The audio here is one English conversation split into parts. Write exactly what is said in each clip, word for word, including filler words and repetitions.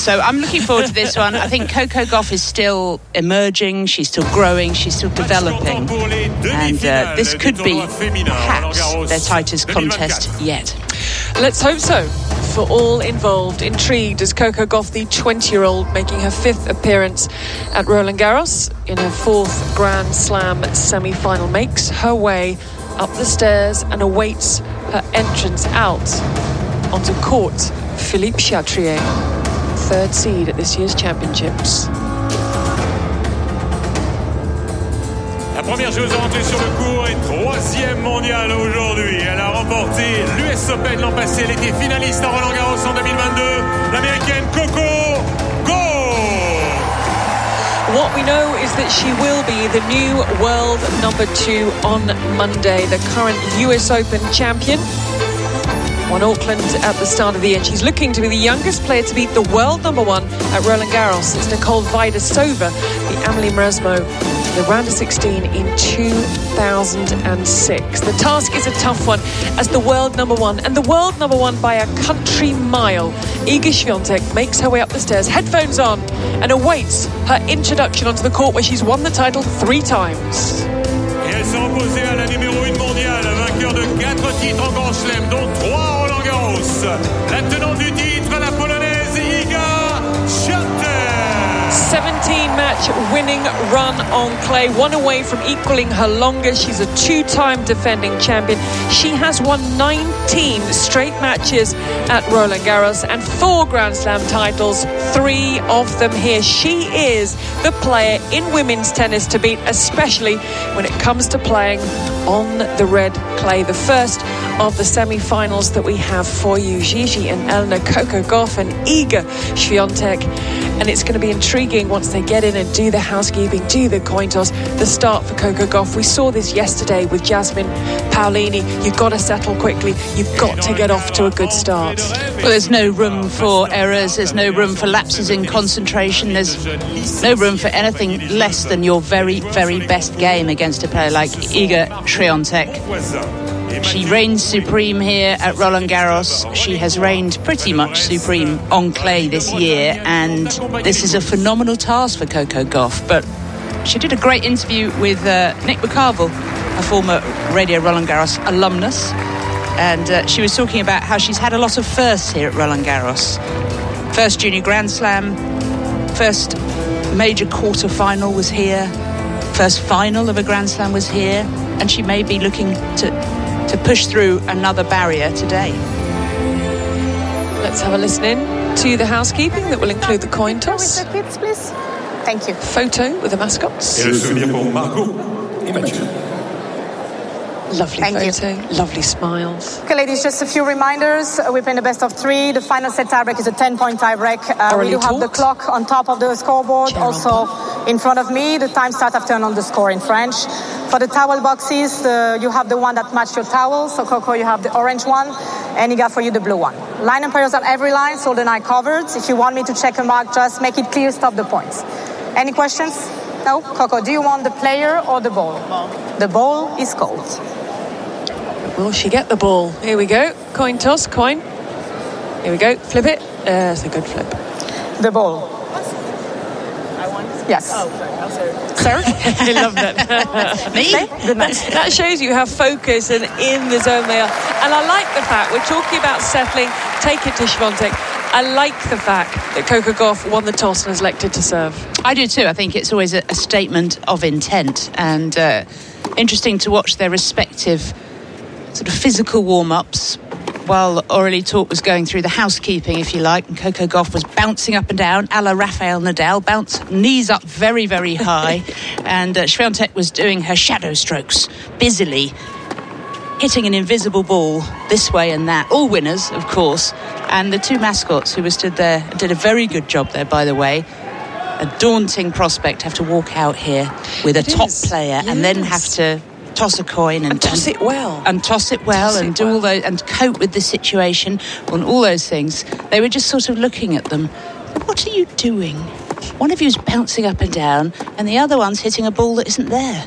So I'm looking forward to this one. I think Coco Gauff is still emerging, she's still growing, she's still developing. And uh, this could be perhaps their tightest contest yet. Let's hope so. For all involved, intrigued is Coco Gauff, the twenty-year-old, making her fifth appearance at Roland Garros in her fourth Grand Slam semi-final, makes her way up the stairs and awaits her entrance out onto court. Philippe Chatrier, third seed at this year's championships. La première joueuse à rentrer sur le court est troisième mondiale aujourd'hui. Elle a remporté l'U S Open l'an passé. Elle était finaliste à Roland Garros en deux mille vingt-deux. L'américaine Coco Gauff. What we know is that she will be the new world number two on Monday, the current U S Open champion. Won Auckland at the start of the year. She's looking to be the youngest player to beat the world number one at Roland Garros. It's Nicole Vaidisova, the Amelie Mauresmo, the round of sixteen in two thousand six. The task is a tough one as the world number one, and the world number one by a country mile. Iga Świątek makes her way up the stairs, headphones on, and awaits her introduction onto the court where she's won the title three times. Et elle s'est opposée à la numéro un mondiale, vainqueur de quatre titres en Grand Chelem, dont trois Roland Garros. La tenante du titre, la polonaise Iga Świątek. seventeen match winning run on clay, one away from equaling her longest. She's a two-time defending champion. She has won nineteen straight matches at Roland Garros and four Grand Slam titles, three of them here. She is the player in women's tennis to beat, especially when it comes to playing on the red clay. The first of the semi-finals that we have for you, Gigi and Elena, Coco Gauff and Iga Świątek. And it's going to be intriguing once they get in and do the housekeeping, do the coin toss, the start for Coco Gauff. We saw this yesterday with Jasmine Paolini. You've got to settle quickly. You've got to get off to a good start. Well, there's no room for errors. There's no room for lapses in concentration. There's no room for anything less than your very, very best game against a player like Iga Świątek. She reigns supreme here at Roland Garros. She has reigned pretty much supreme on clay this year, and this is a phenomenal task for Coco Gauff. But she did a great interview with uh, Nick McCarville, a former Radio Roland Garros alumnus, and uh, she was talking about how she's had a lot of firsts here at Roland Garros. First Junior Grand Slam, first major quarter-final was here, first final of a Grand Slam was here, and she may be looking to to push through another barrier today. Let's have a listen in to the housekeeping that will include the coin toss. With the kids, please. Thank you. Photo with the mascots. Et le souvenir pour Margot et Mathieu. Lovely Thank photo, you. lovely smiles. Okay, ladies, just a few reminders. Uh, We're playing the best of three. The final set tiebreak is a ten-point tiebreak. Uh, we do have the clock on top of the scoreboard. Chair also in front of me. The time starts after on the score in French. For the towel boxes, uh, you have the one that match your towel. So, Coco, you have the orange one. And Iga, for you, the blue one. Line umpires on every line, so the night covered. If you want me to check a mark, just make it clear, stop the points. Any questions? No? Coco, do you want the player or the ball? Ball. The ball is called. Will she get the ball? Here we go. Coin toss, coin. Here we go. Flip it. There's a good flip. The ball. I won? Yes. Oh, sorry. Oh, sorry. Sir? I love that. Me? Good match. That shows you how focused and in the zone they are. And I like the fact, we're talking about settling, take it to Świątek. I like the fact that Coco Gauff won the toss and has elected to serve. I do too. I think it's always a, a statement of intent, and uh, interesting to watch their respective sort of physical warm-ups while Aurélie Torp was going through the housekeeping, if you like, and Coco Gauff was bouncing up and down, a la Rafael Nadal, bounce knees up very, very high, and uh, Świątek was doing her shadow strokes, busily hitting an invisible ball this way and that. All winners, of course, and the two mascots who were stood there did a very good job there, by the way. A daunting prospect, have to walk out here with It a top is, player yes. and then have to toss a coin and, And toss it well. and toss it well Toss and it do well. all those and cope with the situation on all those things. They were just sort of looking at them. What are you doing? One of you's bouncing up and down and the other one's hitting a ball that isn't there.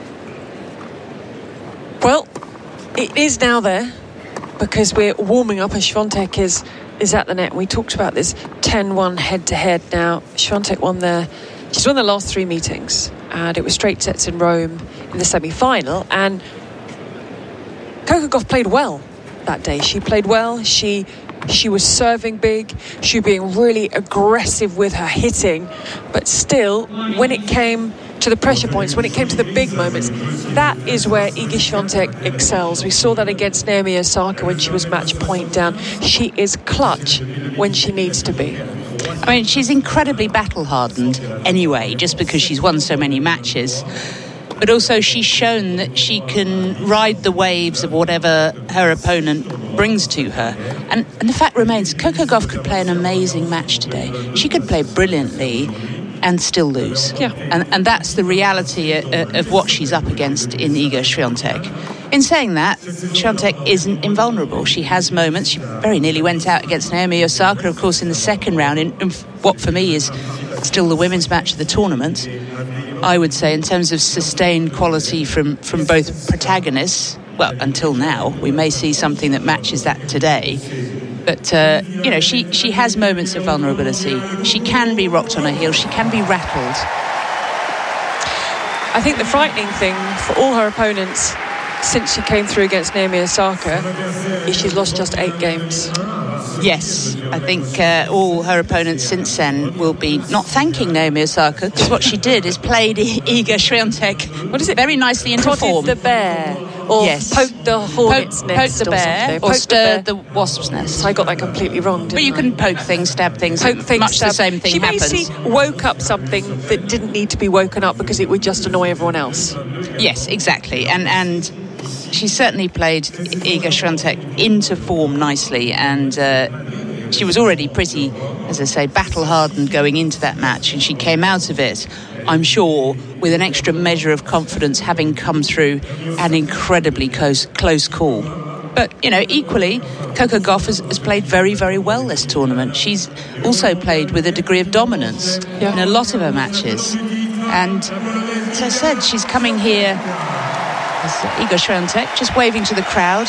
Well, it is now there because we're warming up as Świątek is is at the net. We talked about this ten one head-to-head now. Świątek won their... She's won the last three meetings, and it was straight sets in Rome in the semi-final, and Coco Gauff played well that day. She played well. She she was serving big. She was being really aggressive with her hitting, but still, when it came to the pressure points, when it came to the big moments, that is where Iga Świątek excels. We saw that against Naomi Osaka when she was match point down. She is clutch when she needs to be. I mean, she's incredibly battle-hardened anyway, just because she's won so many matches. But also she's shown that she can ride the waves of whatever her opponent brings to her. And, and the fact remains, Coco Gauff could play an amazing match today. She could play brilliantly and still lose. Yeah. And, and that's the reality of, of what she's up against in Iga Świątek. In saying that, Świątek isn't invulnerable. She has moments. She very nearly went out against Naomi Osaka, of course, in the second round, in, in what for me is still the women's match of the tournament. I would say in terms of sustained quality from, from both protagonists, well, until now, we may see something that matches that today. But, uh, you know, she, she has moments of vulnerability. She can be rocked on her heels. She can be rattled. I think the frightening thing for all her opponents since she came through against Naomi Osaka is she's lost just eight games. Yes, I think uh, all her opponents since then will be not thanking Naomi Osaka, because what she did is played I- Iga Świątek What is it? very nicely into Prodded form. the bear, or Yes. poked the hornet's Poke, nest, poke the bear, something. or Poke the stirred bear. the, wasp's nest. I got that completely wrong, didn't But you I? can poke things, stab things, Poke things, much stab. the same thing she happens. basically woke up something that didn't need to be woken up because it would just annoy everyone else. Yes, exactly. And and she certainly played Iga Świątek into form nicely, and uh, she was already pretty, as I say, battle-hardened going into that match, and she came out of it, I'm sure, with an extra measure of confidence, having come through an incredibly close, close call. But, you know, equally, Coco Gauff has, has played very, very well this tournament. She's also played with a degree of dominance Yeah. in a lot of her matches. And, as I said, she's coming here as Iga Świątek, just waving to the crowd.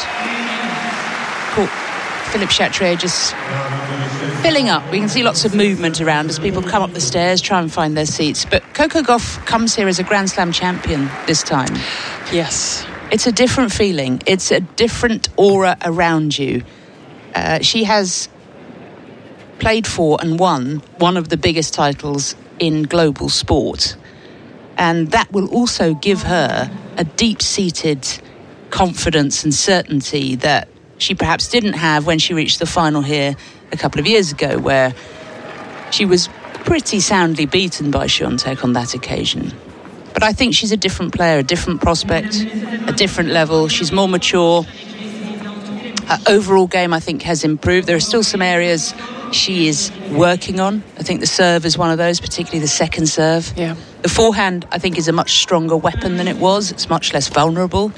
Cool. Philippe Chatrier just filling up. We can see lots of movement around as people come up the stairs, try and find their seats. But Coco Gauff comes here as a Grand Slam champion this time. Yes. It's a different feeling. It's a different aura around you. Uh, she has played for and won one of the biggest titles in global sport. And that will also give her a deep-seated confidence and certainty that she perhaps didn't have when she reached the final here a couple of years ago, where she was pretty soundly beaten by Świątek on that occasion. But I think she's a different player, a different prospect, a different level. She's more mature. Her overall game, I think, has improved. There are still some areas she is working on. I think the serve is one of those, particularly the second serve. Yeah. The forehand, I think, is a much stronger weapon than it was. It's much less vulnerable.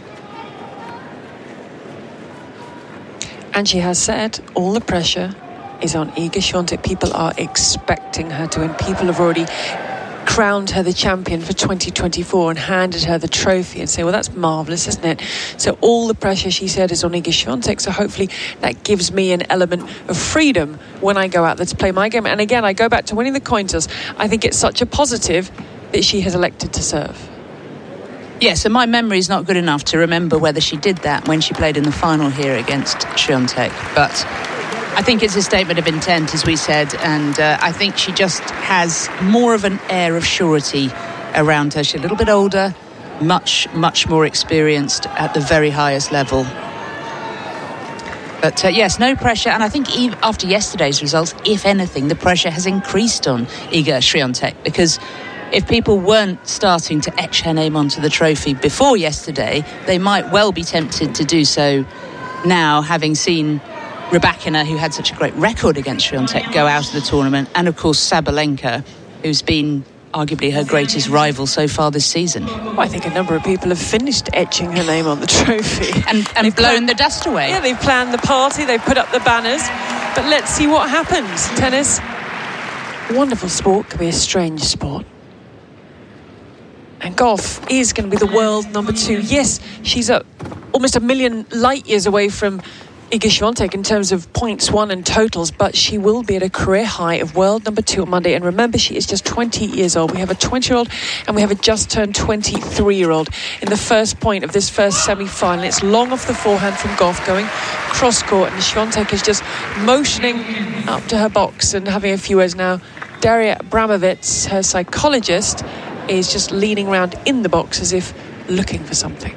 And she has said all the pressure is on Iga Świątek. People are expecting her to win. People have already crowned her the champion for twenty twenty-four and handed her the trophy and say, well, that's marvellous, isn't it? So all the pressure, she said, is on Iga Świątek. So hopefully that gives me an element of freedom when I go out there to play my game. And again, I go back to winning the coin toss. I think it's such a positive that she has elected to serve. Yes, and my memory is not good enough to remember whether she did that when she played in the final here against Świątek. But I think it's a statement of intent, as we said, and uh, I think she just has more of an air of surety around her. She's a little bit older, much, much more experienced at the very highest level. But uh, yes, no pressure, and I think even after yesterday's results, if anything, the pressure has increased on Iga Świątek, because if people weren't starting to etch her name onto the trophy before yesterday, they might well be tempted to do so now, having seen Rybakina, who had such a great record against Świątek, go out of the tournament, and of course Sabalenka, who's been arguably her greatest rival so far this season. Well, I think a number of people have finished etching her name on the trophy. And, and blown the dust away. Yeah, they've planned the party, they've put up the banners. But let's see what happens. Tennis, wonderful sport, can be a strange sport. And Gauff is going to be the world number two. Yes, she's a, almost a million light years away from Iga Swiatek in terms of points won and totals, but she will be at a career high of world number two on Monday. And remember, she is just twenty years old. We have a twenty-year-old and we have a just turned twenty-three-year-old in the first point of this first semi-final. It's long off the forehand from Gauff, going cross-court, and Swiatek is just motioning up to her box and having a few words now. Daria Abramovitz, her psychologist, is just leaning around in the box as if looking for something.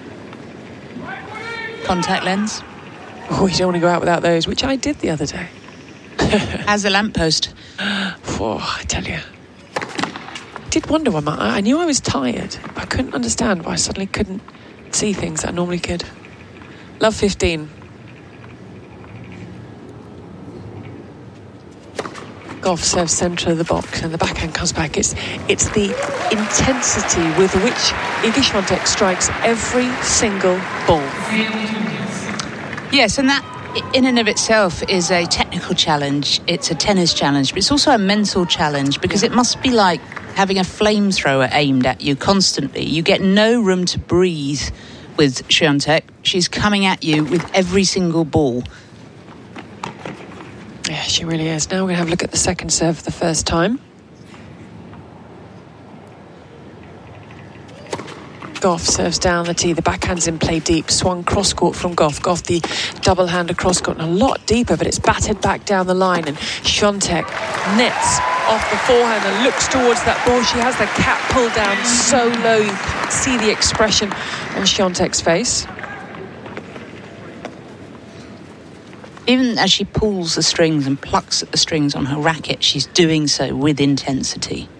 Contact lens. Oh, you don't want to go out without those, which I did the other day. As a lamppost. Oh, I tell you. I did wonder why my, I knew I was tired, but I couldn't understand why I suddenly couldn't see things that I normally could. Love fifteen. Gauff serves centre of the box and the backhand comes back. It's it's the intensity with which Iga Swiatek strikes every single ball. Yes, and that in and of itself is a technical challenge. It's a tennis challenge, but it's also a mental challenge, because it must be like having a flamethrower aimed at you constantly. You get no room to breathe with Swiatek. She's coming at you with every single ball. Yeah, she really is. Now we're going to have a look at the second serve for the first time. Gauff serves down the tee. The backhand's in play deep. Swung cross-court from Gauff. Gauff, the double-hander cross-court, and a lot deeper, but it's batted back down the line. And Swiatek nets off the forehand and looks towards that ball. She has the cap pulled down so low. You can't see the expression on Swiatek's face. Even as she pulls the strings and plucks at the strings on her racket, she's doing so with intensity.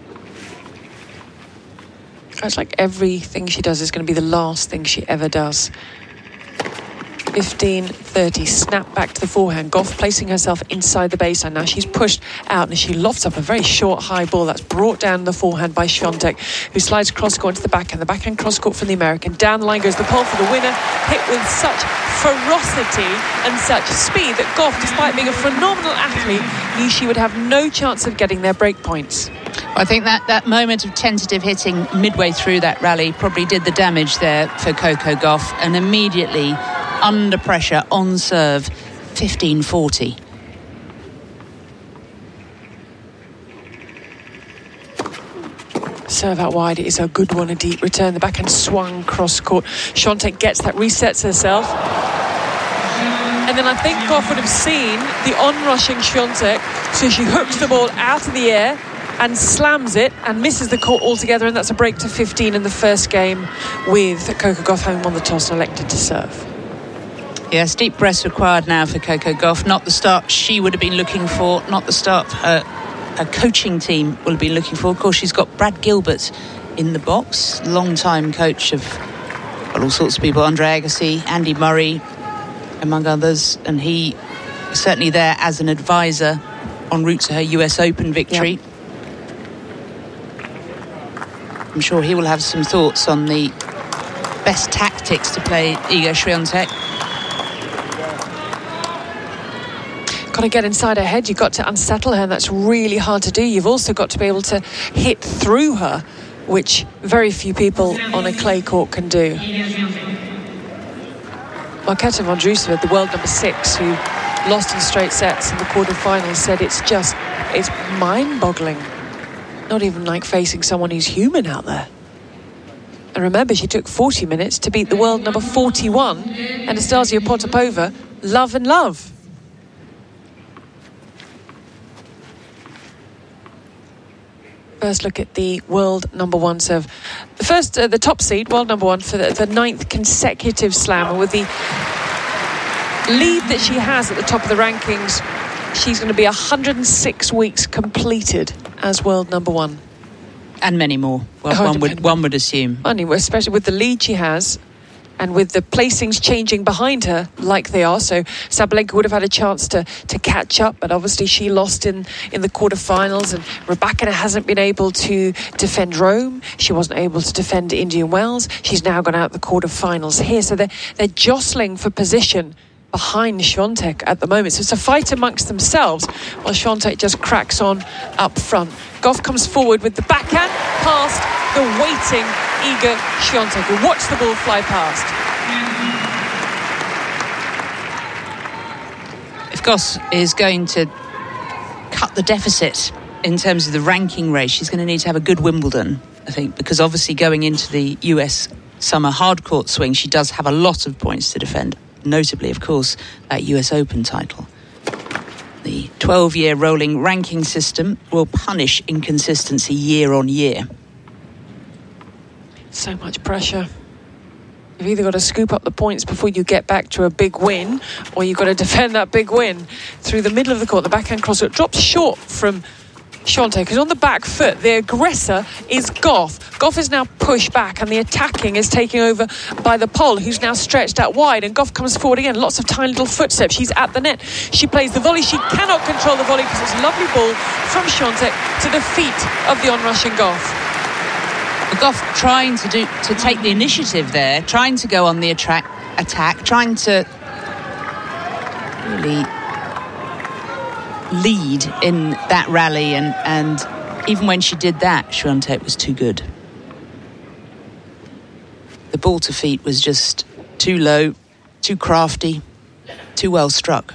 It's like everything she does is going to be the last thing she ever does. fifteen thirty, snap back to the forehand. Gauff placing herself inside the baseline. Now she's pushed out and she lofts up a very short high ball that's brought down the forehand by Swiatek, who slides cross-court into the backhand. The backhand cross-court from the American. Down the line goes the pole for the winner, hit with such ferocity and such speed that Gauff, despite being a phenomenal athlete, knew she would have no chance of getting their break points. I think that, that moment of tentative hitting midway through that rally probably did the damage there for Coco Gauff, and immediately under pressure on serve, fifteen forty. Serve out wide, it is a good one, a deep return. The backhand swung cross court. Swiatek gets that, resets herself. And then I think Gauff would have seen the on-rushing Swiatek, so she hooks the ball out of the air and slams it and misses the court altogether, and that's a break to fifteen in the first game, with Coco Gauff having won the toss and elected to serve. Yes, deep breaths required now for Coco Gauff. Not the start she would have been looking for, not the start her, her coaching team will have been looking for. Of course, she's got Brad Gilbert in the box, long-time coach of well, all sorts of people, Andre Agassi, Andy Murray, among others, and he is certainly there as an advisor en route to her U S Open victory. Yep. I'm sure he will have some thoughts on the best tactics to play Iga Swiatek. Got to get inside her head. You've got to unsettle her, and that's really hard to do. You've also got to be able to hit through her, which very few people on a clay court can do. Marketa Vondrousova, the world number six, who lost in straight sets in the quarterfinals, said it's just, it's mind-boggling. Not even like facing someone who's human out there. And remember, she took forty minutes to beat the world number forty-one, Anastasia Potapova, love and love. First look at the world number one serve. The first, uh, the top seed, world number one for the, the ninth consecutive slam. And with the lead that she has at the top of the rankings, she's going to be one hundred six weeks completed as world number one. And many more, well, oh, one, would, one would assume. Anyway, especially with the lead she has, and with the placings changing behind her like they are. So Sabalenka would have had a chance to to catch up, but obviously she lost in, in the quarterfinals, and Rybakina hasn't been able to defend Rome. She wasn't able to defend Indian Wells. She's now gone out the quarterfinals here. So they're, they're jostling for position behind Swiatek at the moment. So it's a fight amongst themselves, while Swiatek just cracks on up front. Gauff comes forward with the backhand past the waiting Iga Swiatek, who watched the ball fly past. If Goff is going to cut the deficit in terms of the ranking race, she's going to need to have a good Wimbledon, I think, because obviously going into the U S summer hardcourt swing, she does have a lot of points to defend, notably, of course, that U S Open title. The twelve-year rolling ranking system will punish inconsistency year on year. So much pressure. You've either got to scoop up the points before you get back to a big win, or you've got to defend that big win through the middle of the court. The backhand cross court drops short from Świątek, who's on the back foot. The aggressor is Goff. Goff is now pushed back, and the attacking is taken over by the pole, who's now stretched out wide, and Goff comes forward again. Lots of tiny little footsteps. She's at the net. She plays the volley. She cannot control the volley because it's a lovely ball from Świątek to the feet of the on-rushing Goff. Goff trying to do to take the initiative there, trying to go on the attract, attack, trying to really lead in that rally, and, and even when she did that, Świątek was too good. The ball to feet was just too low, too crafty, too well struck.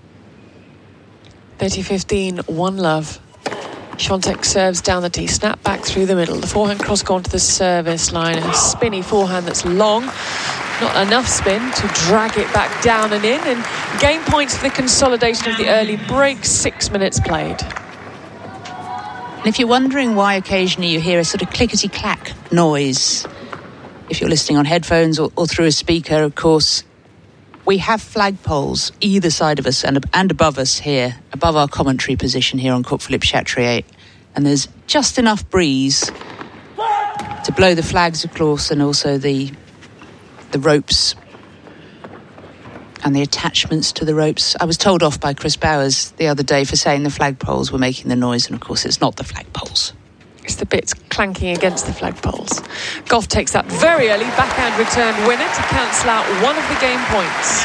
thirty fifteen, one love. Świątek serves down the tee, snap back through the middle. The forehand cross gone to the service line. A spinny forehand that's long. Not enough spin to drag it back down and in. And game points for the consolidation of the early break. Six minutes played. And if you're wondering why occasionally you hear a sort of clickety-clack noise, if you're listening on headphones or, or through a speaker, of course, we have flagpoles either side of us and, and above us here, above our commentary position here on Court Philippe Chatrier. And there's just enough breeze to blow the flags across, and also the the ropes and the attachments to the ropes. I was told off by Chris Bowers the other day for saying the flagpoles were making the noise, and of course it's not the flagpoles. It's the bits clanking against the flagpoles. Goff takes that very early backhand return winner to cancel out one of the game points.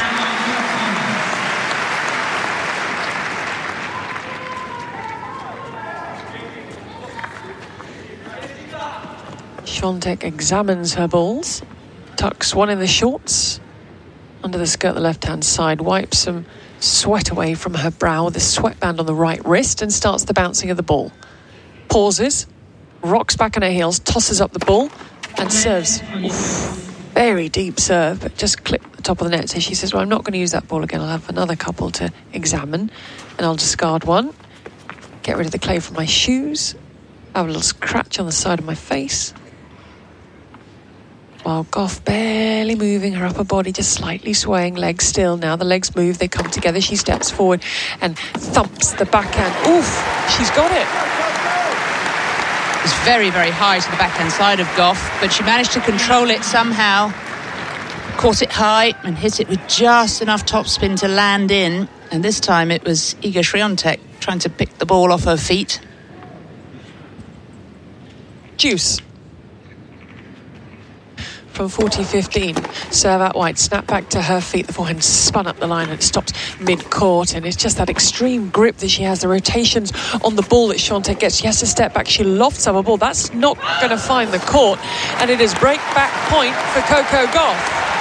Świątek examines her balls, tucks one in the shorts under the skirt, the left-hand side, wipes some sweat away from her brow with a sweatband on the right wrist, and starts the bouncing of the ball. Pauses, rocks back on her heels, tosses up the ball and serves. Oof, very deep serve, but just clipped the top of the net. So she says, well, I'm not going to use that ball again. I'll have another couple to examine, and I'll discard one, get rid of the clay from my shoes, have a little scratch on the side of my face, while Goff barely moving, her upper body just slightly swaying, legs still. Now the legs move, they come together. She steps forward and thumps the backhand. Oof, she's got it. It's very, very high to the backhand side of Goff, but she managed to control it somehow. Caught it high and hit it with just enough topspin to land in. And this time it was Iga Świątek trying to pick the ball off her feet. Deuce. From forty fifteen, serve out wide, snap back to her feet, the forehand spun up the line and it stops mid-court, and it's just that extreme grip that she has, the rotations on the ball that Świątek gets. She has to step back, she lofts up a ball, that's not going to find the court, and it is break-back point for Coco Gauff.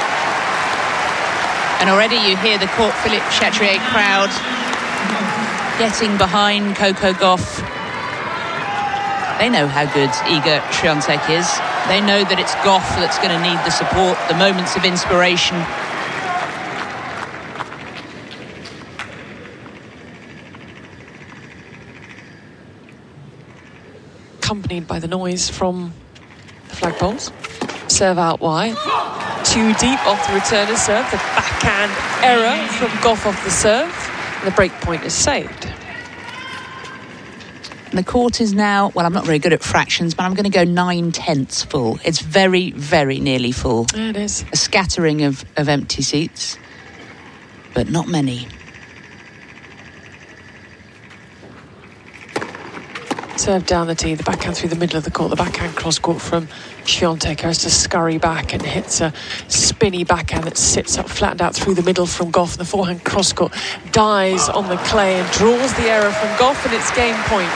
And already you hear the Court Philippe Chatrier crowd getting behind Coco Gauff. They know how good Iga Świątek is. They know that it's Goff that's going to need the support, the moments of inspiration. Accompanied by the noise from the flagpoles. Serve out wide. Too deep off the returner's serve. The backhand error from Goff off the serve. And the break point is saved. The court is now, well, I'm not very good at fractions, but I'm going to go nine-tenths full. It's very, very nearly full. Yeah, it is. A scattering of, of empty seats, but not many. Serve down the tee, the backhand through the middle of the court, the backhand cross court from Świątek has to scurry back and hits a spinny backhand that sits up flattened out through the middle from Goff. The forehand cross court dies on the clay and draws the error from Goff, and it's game point.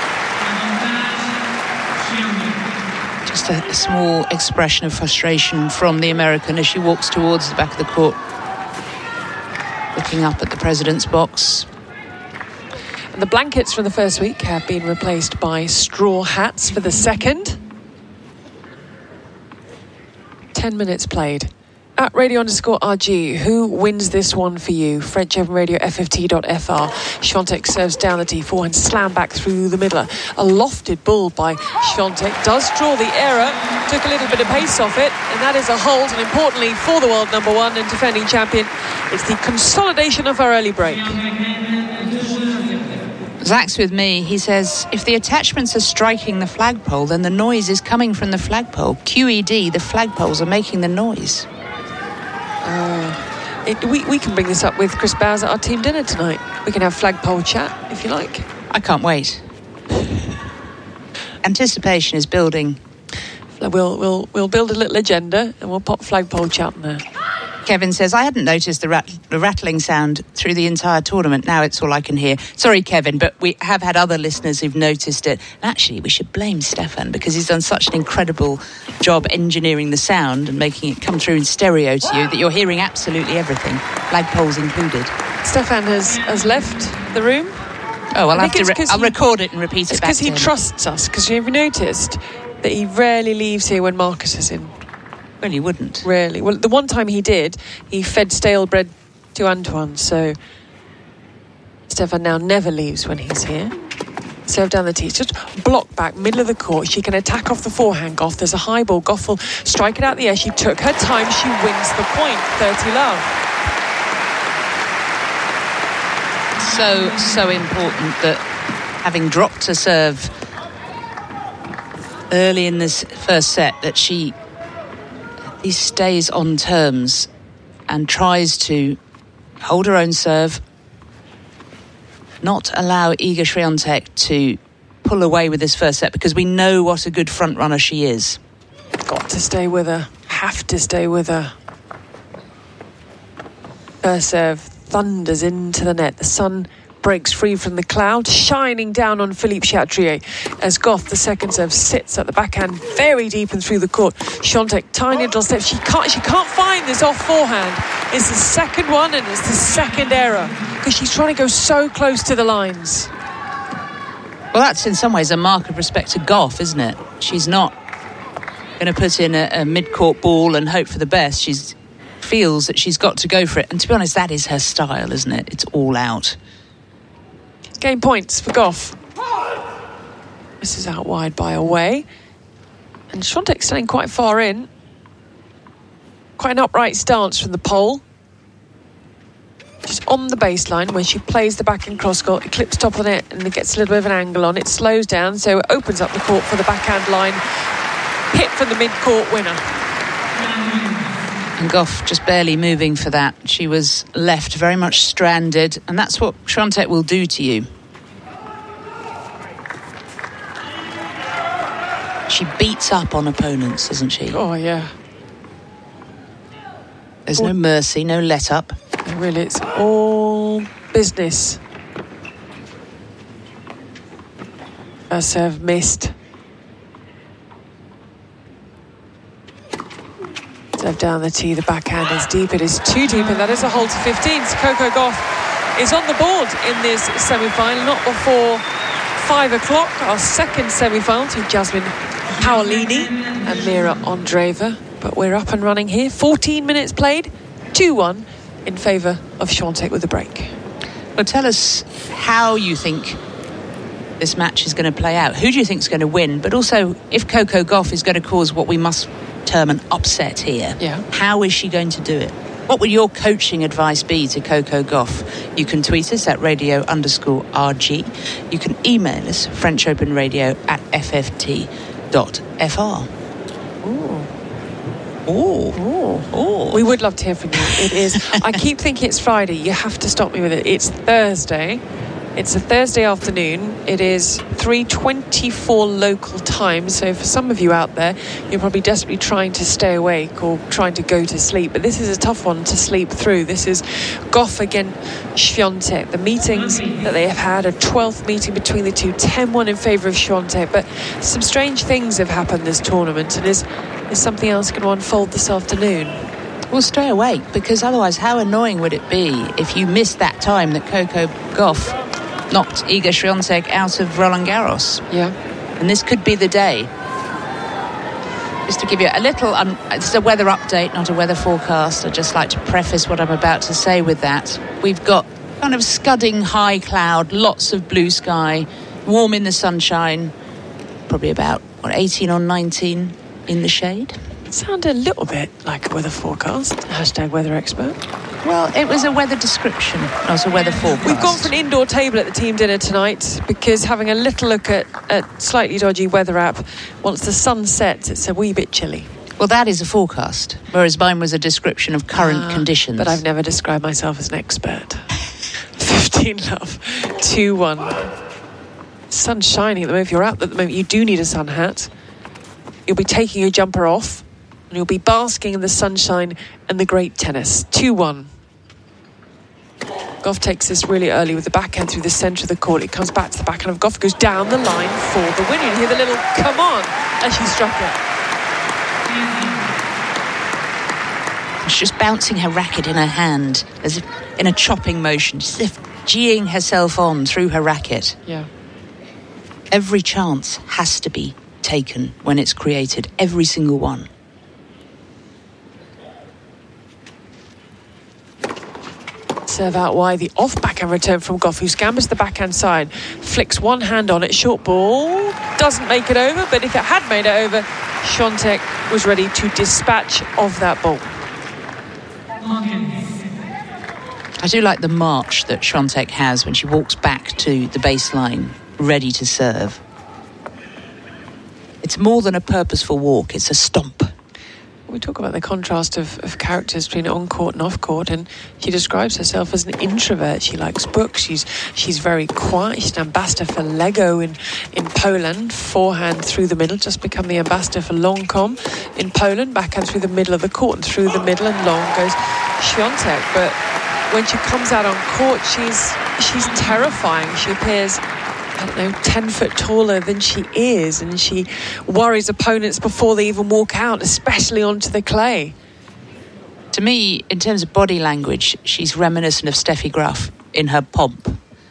Just a, a small expression of frustration from the American as she walks towards the back of the court. The looking up at the president's box. And the blankets from the first week have been replaced by straw hats for the second. Ten minutes played. At radio underscore R G, who wins this one for you? French Open Radio, F F T dot F R. Swiatek serves down the tee, forehand slam back through the middle. A lofted ball by Swiatek does draw the error, took a little bit of pace off it, and that is a hold. And importantly for the world number one and defending champion, it's the consolidation of her early break. Zach's with me. He says, if the attachments are striking the flagpole, then the noise is coming from the flagpole. Q E D, the flagpoles are making the noise. Uh, it, we, we can bring this up with Chris Bowes at our team dinner tonight. We can have flagpole chat, if you like. I can't wait. Anticipation is building. We'll, we'll, we'll build a little agenda and we'll pop flagpole chat in there. Kevin says, I hadn't noticed the, rat- the rattling sound through the entire tournament. Now it's all I can hear. Sorry, Kevin, but we have had other listeners who've noticed it. And actually, we should blame Stefan because he's done such an incredible job engineering the sound and making it come through in stereo to you that you're hearing absolutely everything, flagpoles included. Stefan has, has left the room. Oh, I'll, have to re- I'll he, record it and repeat it back to him. It's because he trusts us, because you've noticed that he rarely leaves here when Marcus is in. Well, he wouldn't. Rarely. Well, the one time he did, he fed stale bread to Antoine, so Stefan now never leaves when he's here. Serve down the tee. It's just block back, middle of the court. She can attack off the forehand, Goff. There's a high ball. Goff will strike it out the air. She took her time. She wins the point. thirty love. So, so important that having dropped a serve early in this first set, that she he stays on terms and tries to hold her own serve, not allow Iga Swiatek to pull away with this first set, because we know what a good front runner she is. Got to stay with her. Have to stay with her. First serve thunders into the net. The sun breaks free from the cloud, shining down on Philippe Chatrier as Goff, the second serve, sits at the backhand very deep and through the court. Swiatek, tiny little step. She can't, she can't find this off forehand. It's the second one and it's the second error because she's trying to go so close to the lines. Well, that's in some ways a mark of respect to Goff, isn't it? She's not going to put in a, a mid-court ball and hope for the best. She feels that she's got to go for it. And to be honest, that is her style, isn't it? It's all out. Game points for Goff. This is out wide by away. And Swiatek staying quite far in. Quite an upright stance from the pole. She's on the baseline when she plays the backhand cross court. It clips top on it and it gets a little bit of an angle on it. Slows down, so it opens up the court for the backhand line. Hit from the mid-court winner. And Goff just barely moving for that. She was left very much stranded, and that's what Swiatek will do to you. She beats up on opponents, doesn't she? Oh, yeah. There's all, no mercy, no let up. Really, it's all business. A serve missed. Serve down the tee, the backhand is deep. It is too deep, and that is a hole to fifteen. So Coco Gauff is on the board in this semi-final, not before five o'clock. Our second semi-final to Jasmine Paolini and Mira Andreeva. But we're up and running here. fourteen minutes played, two one in favour of Swiatek with the break. Well, tell us how you think this match is going to play out. Who do you think is going to win? But also, if Coco Gauff is going to cause what we must term an upset here, yeah. How is she going to do it? What would your coaching advice be to Coco Gauff? You can tweet us at radio underscore RG. You can email us, French Open Radio at F F T dot F R. Ooh. Ooh. Ooh. Ooh. We would love to hear from you. It is. I keep thinking it's Friday. You have to stop me with it. It's Thursday. It's a Thursday afternoon. It is three twenty-four local time. So for some of you out there, you're probably desperately trying to stay awake or trying to go to sleep. But this is a tough one to sleep through. This is Gauff against Swiatek. The meetings that they have had, a twelfth meeting between the two, ten one in favour of Swiatek. But some strange things have happened this tournament. And is, is something else going to unfold this afternoon? Well, stay awake, because otherwise how annoying would it be if you missed that time that Coco Gauff knocked Iga Swiatek out of Roland Garros? Yeah. And this could be the day. Just to give you a little, um, it's a weather update, not a weather forecast. I'd just like to preface what I'm about to say with that. We've got kind of scudding high cloud, lots of blue sky, warm in the sunshine, probably about, what, eighteen or nineteen in the shade. Sound a little bit like a weather forecast. Hashtag weather expert. Well, it was a weather description, not a weather forecast. We've gone for an indoor table at the team dinner tonight because having a little look at, at slightly dodgy weather app, once the sun sets, it's a wee bit chilly. Well, that is a forecast, whereas mine was a description of current uh, conditions. But I've never described myself as an expert. fifteen love, two one. Sun's shining at the moment. If you're out at the moment, you do need a sun hat. You'll be taking your jumper off, and you'll be basking in the sunshine and the great tennis. two one. Gauff takes this really early with the backhand through the centre of the court. It comes back to the backhand of Gauff, goes down the line for the win. You hear the little come on as she struck it. She's just bouncing her racket in her hand as if in a chopping motion, as if geeing herself on through her racket. Yeah. Every chance has to be taken when it's created, every single one. Serve out wide, the off backhand return from Gauff, who scambers the backhand side, flicks one hand on it, short ball, doesn't make it over, but if it had made it over, Swiatek was ready to dispatch of that ball. I do like the march that Swiatek has when she walks back to the baseline, ready to serve. It's more than a purposeful walk, it's a stomp. We talk about the contrast of, of characters between on-court and off-court, and she describes herself as an introvert. She likes books, she's she's very quiet. She's an ambassador for Lego in, in Poland, forehand through the middle, just become the ambassador for Longcom in Poland, backhand through the middle of the court, and through the middle and long goes Swiatek. But when she comes out on court, she's she's terrifying. She appears, I don't know, ten foot taller than she is, and she worries opponents before they even walk out, especially onto the clay. To me, in terms of body language, she's reminiscent of Steffi Graf in her pomp.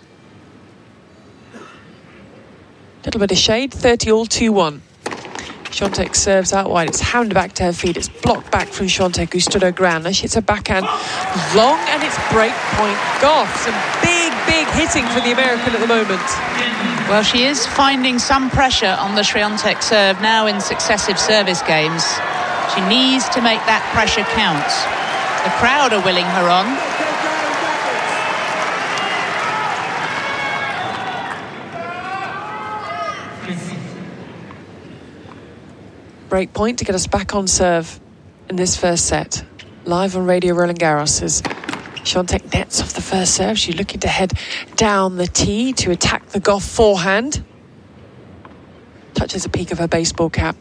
Little bit of shade, thirty all, two one. Swiatek serves out wide. It's hounded back to her feet. It's blocked back from Swiatek, who stood her ground. Now she hits her backhand long, and it's break point Gauff. Some big, big hitting for the American at the moment. Well, she is finding some pressure on the Swiatek serve now in successive service games. She needs to make that pressure count. The crowd are willing her on. Break point to get us back on serve in this first set. Live on Radio Roland Garros as Swiatek nets off the first serve. She's looking to head down the tee to attack the Gauff forehand. Touches a peak of her baseball cap.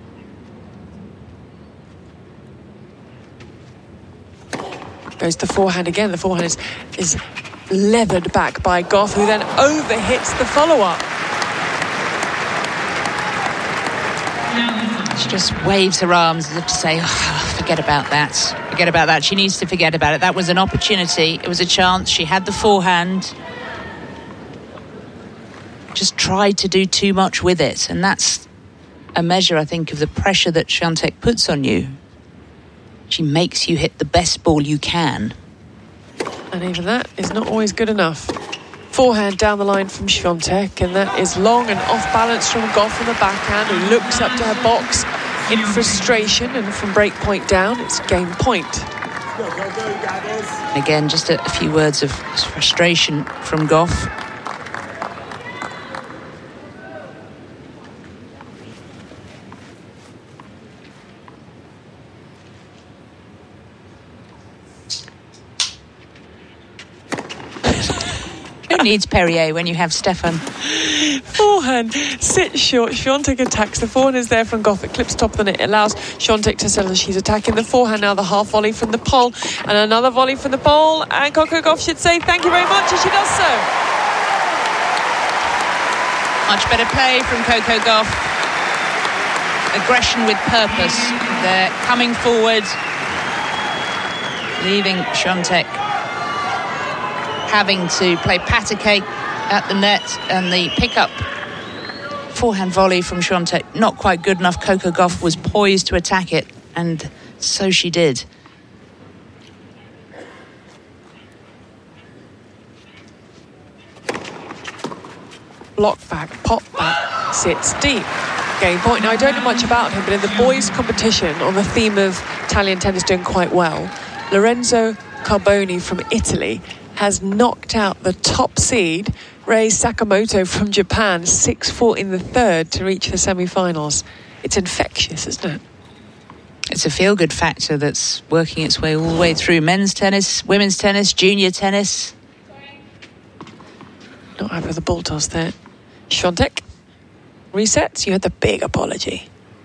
Goes the forehand again. The forehand is, is leathered back by Gauff, who then overhits the follow-up. She just waves her arms as if to say, oh, forget about that. Forget about that. She needs to forget about it. That was an opportunity. It was a chance. She had the forehand. Just tried to do too much with it. And that's a measure, I think, of the pressure that Swiatek puts on you. She makes you hit the best ball you can. And even that is not always good enough. Forehand down the line from Swiatek, and that is long and off balance from Gauff on the backhand, who looks up to her box in frustration, and from break point down, it's game point. Again, just a, a few words of frustration from Gauff. Who needs Perrier when you have Stefan? Forehand sits short. Swiatek attacks. The forehand is there from Gauff. It clips top of the net. It allows Swiatek to settle. She's attacking the forehand now. The half volley from the pole, and another volley from the pole. And Coco Gauff should say thank you very much as she does so. Much better play from Coco Gauff. Aggression with purpose. They're coming forward. leaving Świątek having to play patty cake at the net, and the pick-up forehand volley from Świątek not quite good enough. Coco Gauff was poised to attack it, and so she did. Block back, pop back, sits deep. Game point. Now, I don't know much about him, but in the boys' competition, on the theme of Italian tennis doing quite well, Lorenzo Carboni from Italy has knocked out the top seed, Rei Sakamoto from Japan, six four in the third to reach the semi-finals. It's infectious, isn't it? It's a feel-good factor that's working its way all the way through men's tennis, women's tennis, junior tennis. Not happy with the ball toss there. Świątek resets. You had the big apology.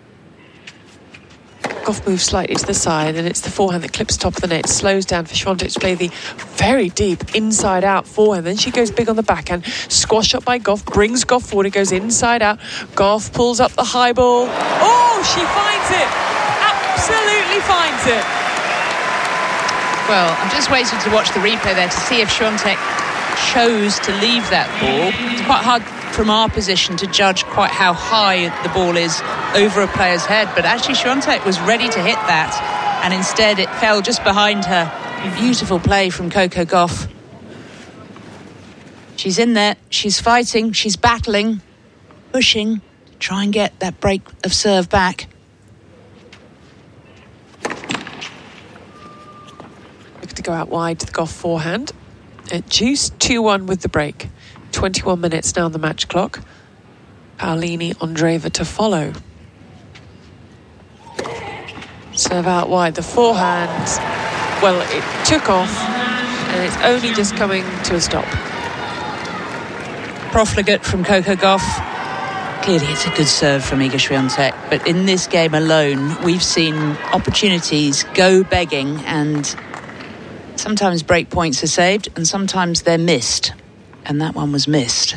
Gauff moves slightly to the side, and it's the forehand that clips top of the net. Slows down for Świątek to play the very deep inside-out forehand. Then she goes big on the backhand. Squash up by Gauff, brings Gauff forward. It goes inside out. Gauff pulls up the high ball. Oh, she finds it. Absolutely finds it. Well, I'm just waiting to watch the replay there to see if Świątek chose to leave that ball. It's quite hard from our position to judge quite how high the ball is over a player's head, but actually Świątek was ready to hit that, and instead it fell just behind her. Beautiful play from Coco Gauff. She's in there, she's fighting, she's battling, pushing to try and get that break of serve back. Looks to go out wide to the Gauff forehand. It juiced two one with the break. twenty-one minutes now on the match clock. Paolini, Andreeva to follow. Serve out wide. The forehand, well, it took off, and it's only just coming to a stop. Profligate from Coco Gauff. Clearly it's a good serve from Iga Świątek, but in this game alone, we've seen opportunities go begging, and sometimes break points are saved and sometimes they're missed. And that one was missed.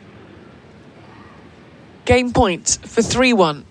Game point for three one.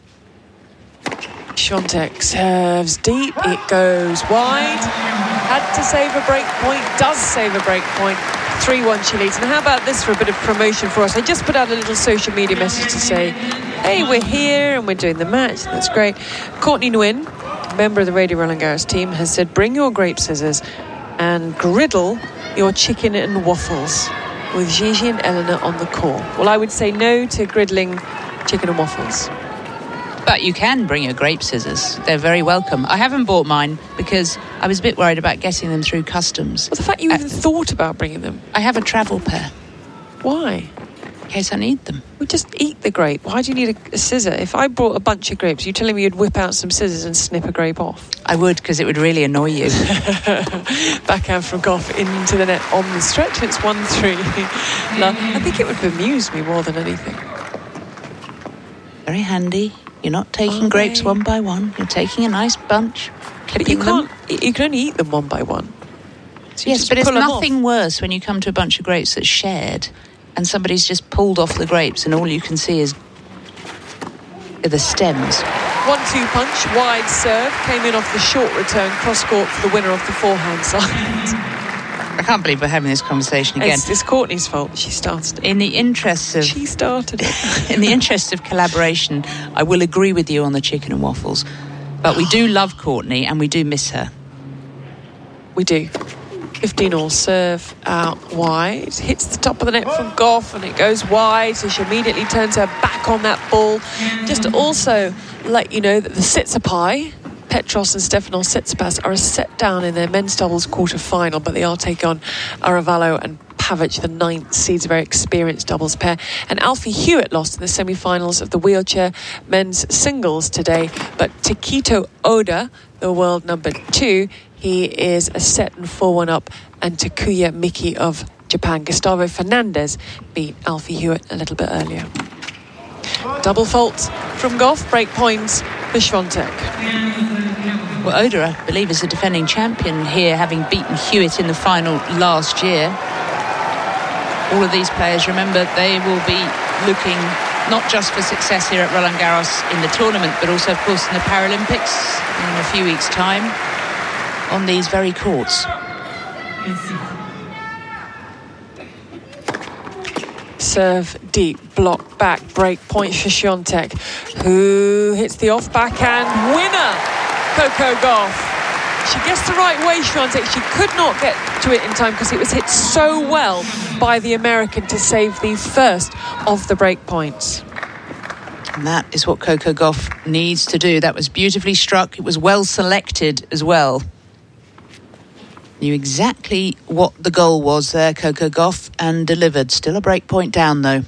Świątek serves deep. It goes wide. Had to save a break point. Does save a break point. three one she leads. And how about this for a bit of promotion for us? I just put out a little social media message to say, hey, we're here and we're doing the match. That's great. Courtney Nguyen, member of the Radio Roland Garros team, has said, bring your grape scissors and griddle your chicken and waffles with Gigi and Eleanor on the call. Well, I would say no to griddling chicken and waffles. But you can bring your grape scissors. They're very welcome. I haven't bought mine because I was a bit worried about getting them through customs. Well, the fact you uh, even thought about bringing them. I have a travel pair. Why? In case I need them. We just eat the grape. Why do you need a, a scissor? If I brought a bunch of grapes, you telling me you'd whip out some scissors and snip a grape off? I would, because it would really annoy you. Backhand from Gauff into the net on the stretch. It's one three. I think it would amuse me more than anything. Very handy. You're not taking Are grapes they? one by one. You're taking a nice bunch, But you clipping can't. them. You can only eat them one by one. So you Yes, just but it's pull them nothing off. worse when you come to a bunch of grapes that's shared and somebody's just pulled off the grapes and all you can see is the stems. One two punch, wide serve, came in off the short return, cross court for the winner of the forehand side. I can't believe we're having this conversation again. It's, it's Courtney's fault. She started it. In the interests of She started it. in the interest of collaboration, I will agree with you on the chicken and waffles. But we do love Courtney and we do miss her. We do. fifteen all, serve out wide. Hits the top of the net from Gauff and it goes wide, so she immediately turns her back on that ball. Just to also let you know that the Tsitsipas, Petros and Stefanos Tsitsipas, are a set down in their men's doubles quarter final, but they are taking on Arevalo and Pavic, the ninth seeds, a very experienced doubles pair. And Alfie Hewitt lost in the semi-finals of the wheelchair men's singles today, but Takito Oda, the world number two, he is a set and four one up, and Takuya Miki of Japan. Gustavo Fernandez beat Alfie Hewitt a little bit earlier. Double fault from Gauff, break points for Świątek. Well, Oda, I believe, is the defending champion here, having beaten Hewitt in the final last year. All of these players, remember, they will be looking not just for success here at Roland Garros in the tournament, but also, of course, in the Paralympics in a few weeks' time. on these very courts. Serve deep, block back, break point for Świątek, who hits the off backhand winner, Coco Gauff. She gets the right way, Świątek. She could not get to it in time because it was hit so well by the American to save the first of the break points. And that is what Coco Gauff needs to do. That was beautifully struck. It was well selected as well. Knew exactly what the goal was there, Coco Gauff, and delivered. Still a break point down, though.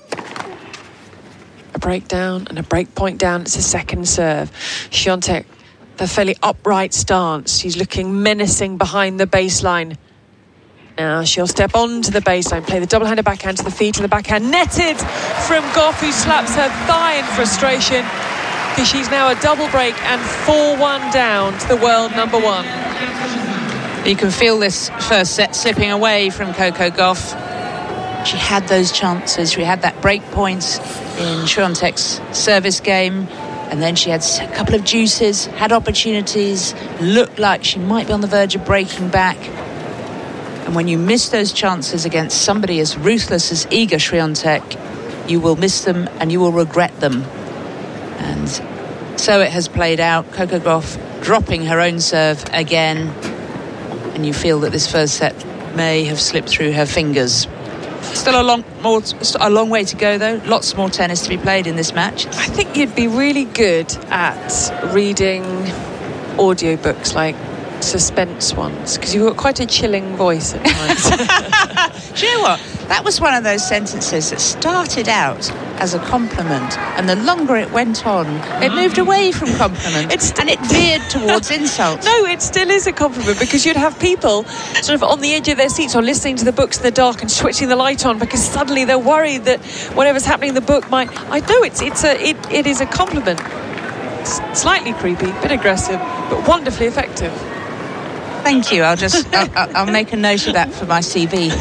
A break down and a break point down. It's a second serve. Świątek, the fairly upright stance. She's looking menacing behind the baseline. Now she'll step onto the baseline, play the double-handed backhand to the feet and the backhand netted from Gauff, who slaps her thigh in frustration because she's now a double break and four one down to the world number one. You can feel this first set slipping away from Coco Gauff. She had those chances. She had that break points in Świątek's service game. And then she had a couple of juices, had opportunities, looked like she might be on the verge of breaking back. And when you miss those chances against somebody as ruthless as Iga Świątek, you will miss them and you will regret them. And so it has played out. Coco Gauff dropping her own serve again. And you feel that this first set may have slipped through her fingers. Still a long, more, a long way to go, though. Lots more tennis to be played in this match. I think you'd be really good at reading audiobooks like suspense ones, because you've got quite a chilling voice at times. Do you know what? That was one of those sentences that started out as a compliment, and the longer it went on, it moved away from compliment, It's and it veered towards insult. No, it still is a compliment, because you'd have people sort of on the edge of their seats or listening to the books in the dark and switching the light on because suddenly they're worried that whatever's happening in the book might... I know it's it's a it, it is a compliment. It's slightly creepy, a bit aggressive, but wonderfully effective. Thank you. I'll just I'll, I'll make a note of that for my C V.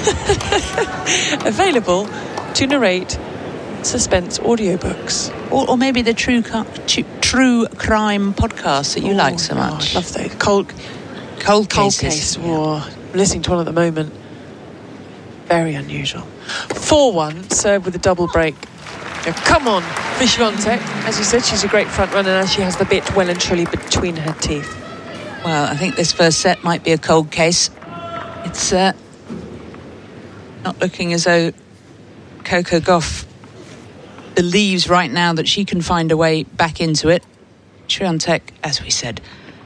Available to narrate suspense audiobooks. Or, or maybe the true true, true crime podcast that you Oh, like so God, much. I love those. Cold, Cold cold cases. case. War. I'm listening to one at the moment. Very unusual. four one, serve with a double break. Now, come on, for Świątek. As you said, she's a great front runner. Now she has the bit well and truly between her teeth. Well, I think this first set might be a cold case. It's uh, not looking as though Coco Gauff believes right now that she can find a way back into it. Świątek, as we said,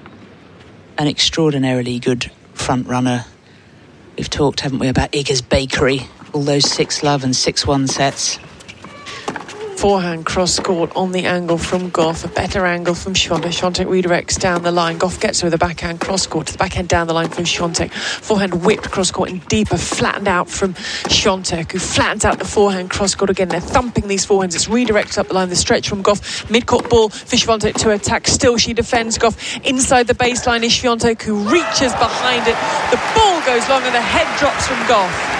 an extraordinarily good front runner. We've talked, haven't we, about Iga's Bakery, all those six love and six one sets. Forehand cross court on the angle from Gauff, a better angle from Świątek. Świątek redirects down the line. Gauff gets her with a backhand cross court to the backhand down the line from Świątek. Forehand whipped cross court and deeper, flattened out from Świątek, who flattens out the forehand cross court again. They're thumping these forehands. It's redirected up the line. The stretch from Gauff. Mid-court ball for Świątek to attack. Still she defends Gauff. Inside the baseline is Świątek, who reaches behind it. The ball goes long and the head drops from Gauff.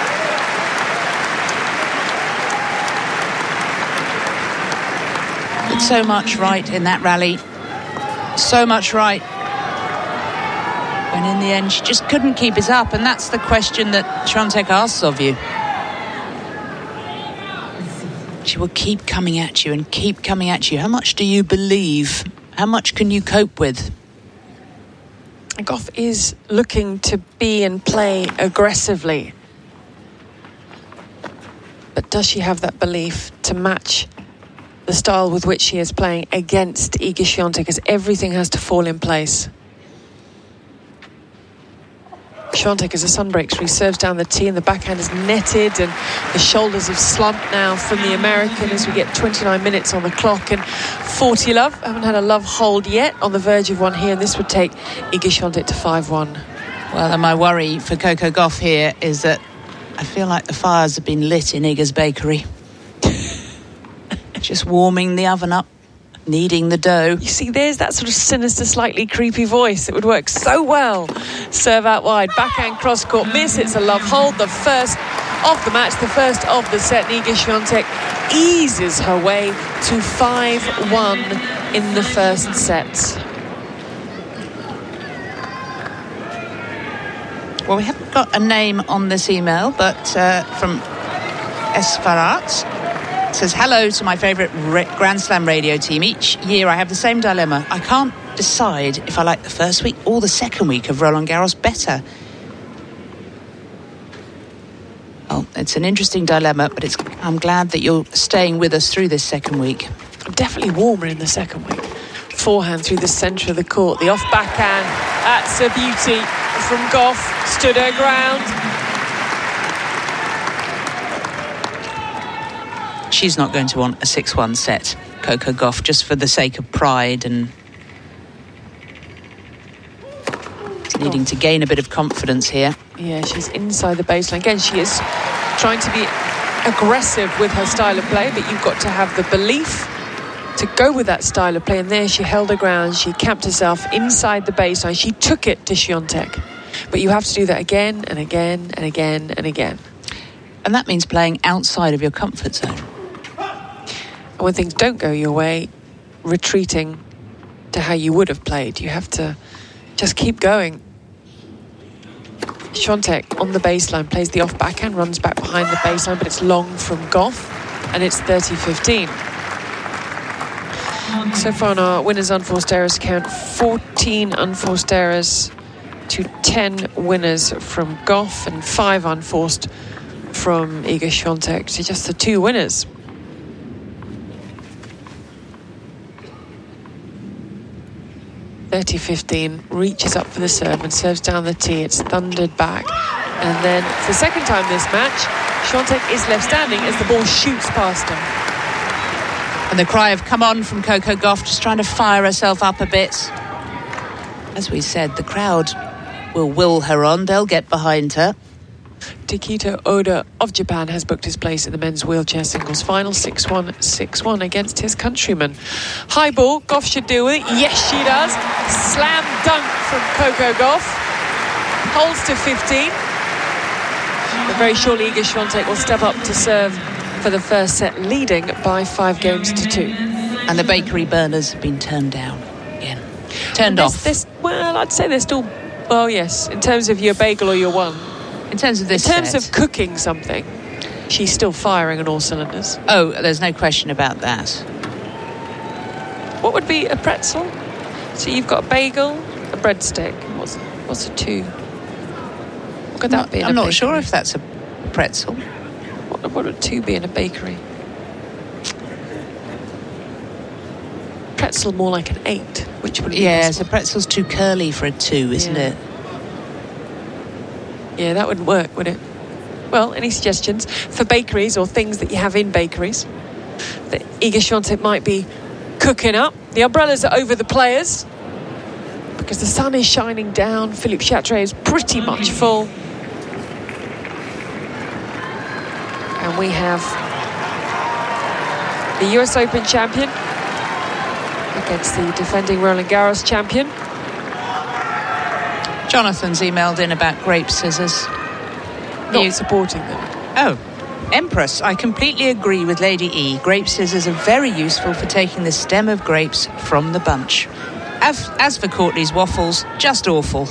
Did so much right in that rally. So much right. When in the end she just couldn't keep it up, and that's the question that Świątek asks of you. She will keep coming at you and keep coming at you. How much do you believe? How much can you cope with? Gauff is looking to be and play aggressively. But does she have that belief to match the style with which she is playing against Iga Świątek, because everything has to fall in place? Świątek, as a sun breaks, he serves down the tee and the backhand is netted and the shoulders have slumped now from the American as we get twenty-nine minutes on the clock and forty love. Haven't had a love hold yet, on the verge of one here, and this would take Iga Świątek to five one. Well, and my worry for Coco Gauff here is that I feel like the fires have been lit in Iga's Bakery. Just warming the oven up, kneading the dough. You see, there's that sort of sinister, slightly creepy voice that would work so well. Serve out wide, backhand cross court miss. It's a love hold, the first of the match, the first of the set. Iga Świątek eases her way to five one in the first set. Well, we haven't got a name on this email, but uh, from Esfarat. It says, hello to my favourite Re- Grand Slam radio team. Each year I have the same dilemma. I can't decide if I like the first week or the second week of Roland Garros better. Well, it's an interesting dilemma, but it's, I'm glad that you're staying with us through this second week. Definitely warmer in the second week. Forehand through the centre of the court. The off backhand. That's a beauty from Goff. Stood her ground. She's not going to want a six one set, Coco Gauff, just for the sake of pride and needing to gain a bit of confidence here. Yeah, she's inside the baseline. Again, she is trying to be aggressive with her style of play, but you've got to have the belief to go with that style of play. And there she held her ground. She camped herself inside the baseline. She took it to Świątek. But you have to do that again and again and again and again. And that means playing outside of your comfort zone. And when things don't go your way, retreating to how you would have played. You have to just keep going. Świątek on the baseline plays the off backhand, runs back behind the baseline, but it's long from Goff, and it's thirty fifteen. So far on our winners unforced errors count, fourteen unforced errors to ten winners from Goff and five unforced from Iga Świątek. So just the two winners. thirty fifteen, reaches up for the serve and serves down the tee. It's thundered back. And then, for the second time this match, Świątek is left standing as the ball shoots past him. And the cry of come on from Coco Gauff, just trying to fire herself up a bit. As we said, the crowd will will her on. They'll get behind her. Takito Oda of Japan has booked his place in the men's wheelchair singles final, six one, six one against his countryman. High ball, Gauff should deal with it. Yes, she does. Slam dunk from Coco Gauff. Holds to fifteen. But very surely Iga Świątek will step up to serve for the first set, leading by five games to two. And the bakery burners have been turned down again. Turned this, off. This, well, I'd say they're still, well, yes, in terms of your bagel or your one. In terms of this In terms set. of cooking something, she's still firing on all cylinders. Oh, there's no question about that. What would be a pretzel? So you've got a bagel, a breadstick. What's what's a two? What could that I'm be in I'm a not bakery? sure if that's a pretzel. What, what would two be in a bakery? Pretzel more like an eight, which would be Yeah, possible. so pretzel's too curly for a two, isn't Yeah. it? Yeah, that wouldn't work, would it? Well, any suggestions for bakeries or things that you have in bakeries that Iga Świątek might be cooking up? The umbrellas are over the players because the sun is shining down. Philippe Chatrier is pretty much full. And we have the U S Open champion against the defending Roland Garros champion. Jonathan's emailed in about grape scissors. Not You- supporting them. Oh, Empress, I completely agree with Lady E. Grape scissors are very useful for taking the stem of grapes from the bunch. As, as for Courtney's waffles, just awful.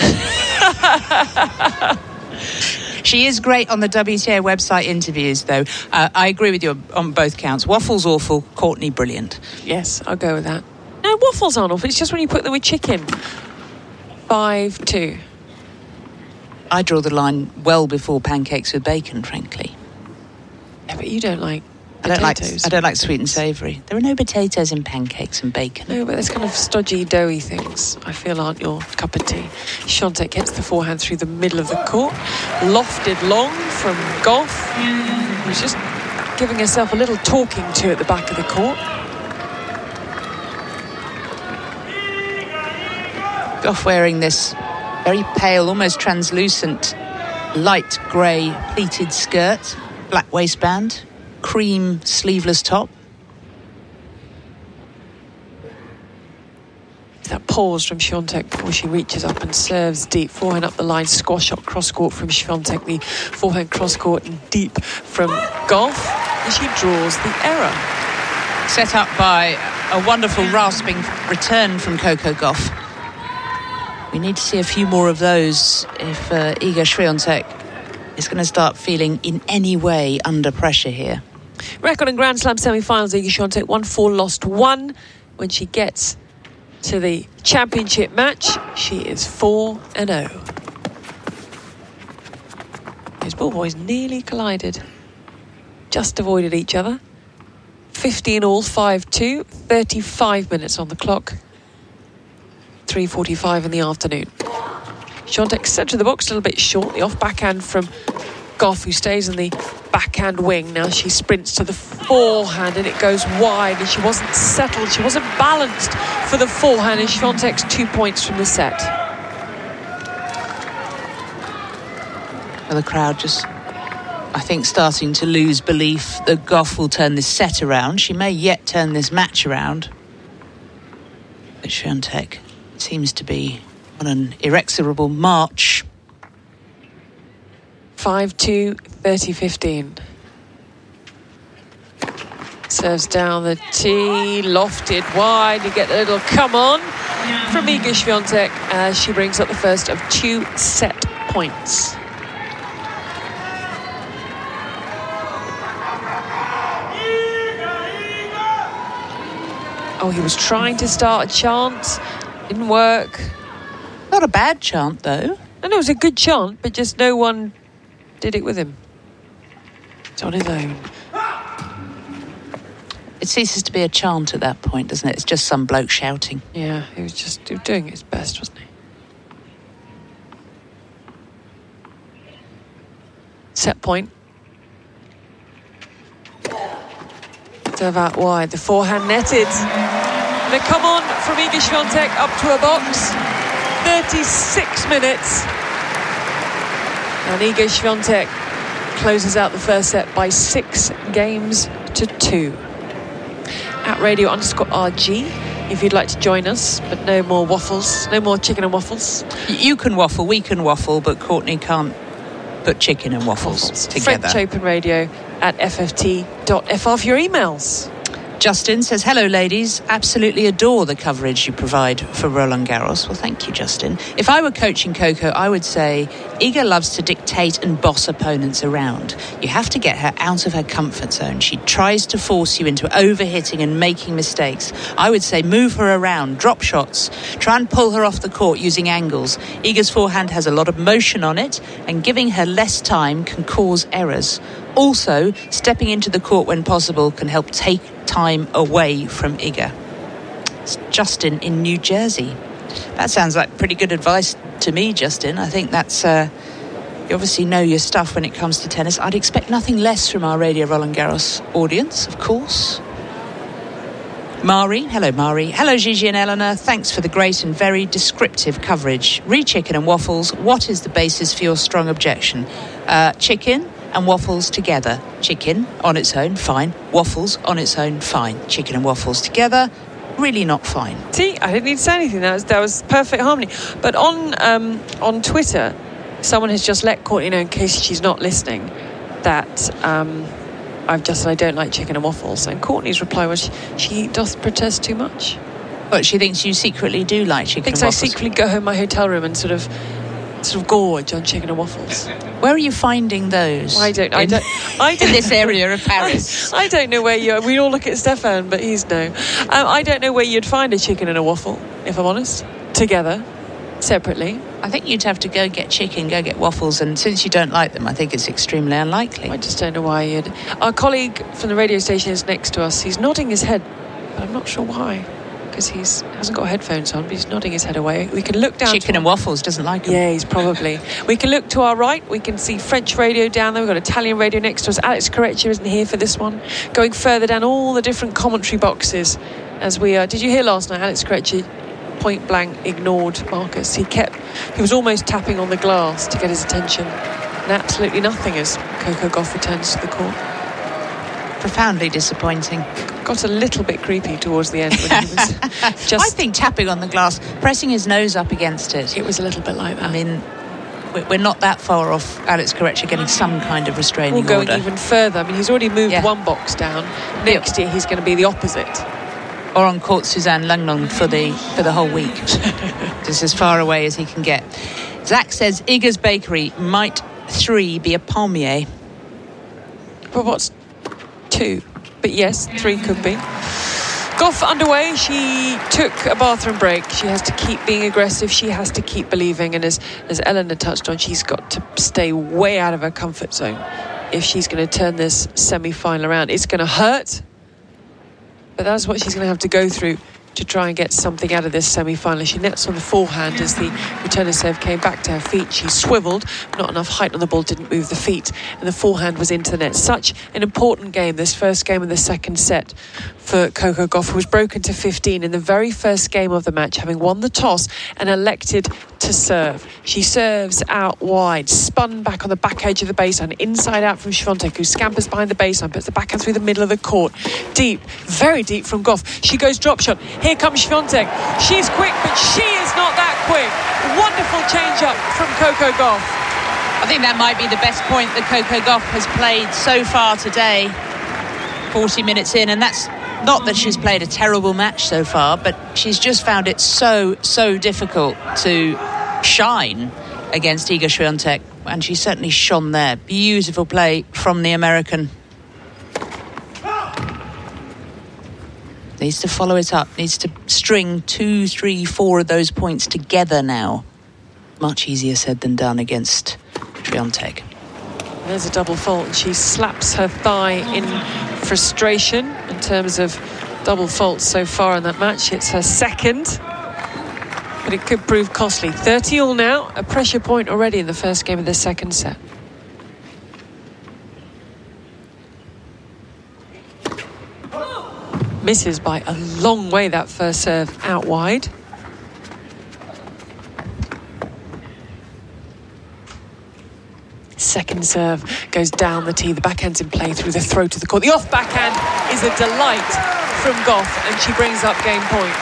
She is great on the W T A website interviews, though. Uh, I agree with you on both counts. Waffles awful, Courtney brilliant. Yes, I'll go with that. No, waffles aren't awful. It's just when you put them with chicken. five two. I draw the line well before pancakes with bacon, frankly. Yeah, but you don't like I don't like potatoes. I don't like sweet and savoury. There are no potatoes in pancakes and bacon. No, but there's kind of stodgy, doughy things I feel aren't your cup of tea. Świątek gets the forehand through the middle of the court. Lofted long from Gauff, who's just giving herself a little talking to at the back of the court. Gauff wearing this very pale, almost translucent, light grey pleated skirt, black waistband, cream sleeveless top. That pause from Świątek before she reaches up and serves deep. Forehand up the line, squash shot cross court from Świątek. The forehand cross court and deep from Gauff. And she draws the error. Set up by a wonderful rasping return from Coco Gauff. We need to see a few more of those if uh, Iga Swiatek is going to start feeling in any way under pressure here. Record in Grand Slam semi-finals, Iga Swiatek won four, lost one. When she gets to the championship match, she is four and oh. Those ball boys nearly collided. Just avoided each other. fifty in all, five two. thirty-five minutes on the clock. three forty-five in the afternoon. Swiatek centre of the box a little bit short. The off backhand from Goff, who stays in the backhand wing. Now she sprints to the forehand and it goes wide, and she wasn't settled, she wasn't balanced for the forehand, and Swiatek's two points from the set. Well, the crowd just, I think, starting to lose belief that Goff will turn this set around. She may yet turn this match around. But Swiatek seems to be on an inexorable march. five two, thirty fifteen. Serves down the tee, lofted wide. You get a little come on from Iga Swiatek as she brings up the first of two set points. Oh, he was trying to start a chant. Didn't work. Not a bad chant, though. I know it was a good chant, but just no one did it with him. It's on his own. It ceases to be a chant at that point, doesn't it? It's just some bloke shouting. Yeah, he was just doing his best, wasn't he? Set point. Serve out wide. The forehand netted. The come on from Iga Swiatek up to a box. thirty-six minutes. And Iga Swiatek closes out the first set by six games to two. At radio underscore R G, if you'd like to join us, but no more waffles, no more chicken and waffles. You can waffle, we can waffle, but Courtney can't put chicken and waffles, waffles. together. French Open Radio at f f t dot f r for your emails. Justin says, hello ladies, absolutely adore the coverage you provide for Roland Garros. Well, thank you, Justin. If I were coaching Coco, I would say Iga loves to dictate and boss opponents around. You have to get her out of her comfort zone. She tries to force you into overhitting and making mistakes. I would say move her around, drop shots, try and pull her off the court using angles. Iga's forehand has a lot of motion on it, and giving her less time can cause errors. Also, stepping into the court when possible can help take time away from Iga. It's Justin in New Jersey. That sounds like pretty good advice to me, Justin. I think that's... Uh, you obviously know your stuff when it comes to tennis. I'd expect nothing less from our Radio Roland Garros audience, of course. Mari, hello Mari. Hello Gigi and Eleanor. Thanks for the great and very descriptive coverage. Re chicken and waffles. What is the basis for your strong objection? Uh, chicken and waffles together. Chicken on its own, fine. Waffles on its own, fine. Chicken and waffles together, really not fine. See, I didn't need to say anything. That was that was perfect harmony. But on um, on Twitter, someone has just let Courtney know, in case she's not listening, that um, I've just said I don't like chicken and waffles. And Courtney's reply was, she, she doth protest too much. But she thinks you secretly do like chicken thinks and waffles. I secretly go home to my hotel room and sort of sort of gorge on chicken and waffles. Where are you finding those? Well, I don't. In, I don't. I don't in this area of Paris. I, I don't know where you. We all look at Stefan, but he's no. Um, I don't know where you'd find a chicken and a waffle, if I'm honest. Together, separately. I think you'd have to go get chicken, go get waffles, and since you don't like them, I think it's extremely unlikely. I just don't know why you'd. Our colleague from the radio station is next to us. He's nodding his head, but I'm not sure why. Because he hasn't got headphones on, but he's nodding his head away. We can look down. Chicken and waffles, doesn't like them. Yeah, he's probably. We can look to our right. We can see French radio down there. We've got Italian radio next to us. Alex Correccia isn't here for this one. Going further down all the different commentary boxes as we are. Did you hear last night? Alex Correccia point blank ignored Marcus. He kept. He was almost tapping on the glass to get his attention, and absolutely nothing as Coco Gauff returns to the court. Profoundly disappointing. Got a little bit creepy towards the end when he was just... I think tapping on the glass, pressing his nose up against it. It was a little bit like that. I mean, we're not that far off Alex Correccia getting some kind of restraining order. Or going order. even further. I mean, he's already moved yeah. one box down. Next year, he's going to be the opposite. or on court Suzanne Lenglen for the for the whole week. Just as far away as he can get. Zach says Iga's Bakery might three be a palmier. Well, what's two? But yes, three could be. Gauff underway. She took a bathroom break. She has to keep being aggressive. She has to keep believing. And as, as Eleanor touched on, she's got to stay way out of her comfort zone if she's going to turn this semi-final around. It's going to hurt, but that's what she's going to have to go through to try and get something out of this semi-final. She nets on the forehand as the returner serve came back to her feet. She swiveled, not enough height on the ball, didn't move the feet, and the forehand was into the net. Such an important game, this first game of the second set for Coco Gauff, who was broken to fifteen in the very first game of the match, having won the toss and elected to serve. She serves out wide, spun back on the back edge of the baseline, inside out from Świątek, who scampers behind the baseline, puts the backhand through the middle of the court. Deep, very deep from Gauff. She goes drop shot. Here comes Świątek. She's quick, but she is not that quick. Wonderful change-up from Coco Gauff. I think that might be the best point that Coco Gauff has played so far today. forty minutes in, and that's not that she's played a terrible match so far, but she's just found it so, so difficult to shine against Iga Świątek, and she certainly shone there. Beautiful play from the American. Needs to follow it up, needs to string two, three, four of those points together now. Much easier said than done against Świątek. There's a double fault, and she slaps her thigh in frustration in terms of double faults so far in that match. It's her second, but it could prove costly. thirty all now, a pressure point already in the first game of the second set. Misses by a long way that first serve out wide. Second serve goes down the tee. The backhand's in play through the throat of the court. The off backhand is a delight from Gauff, and she brings up game point.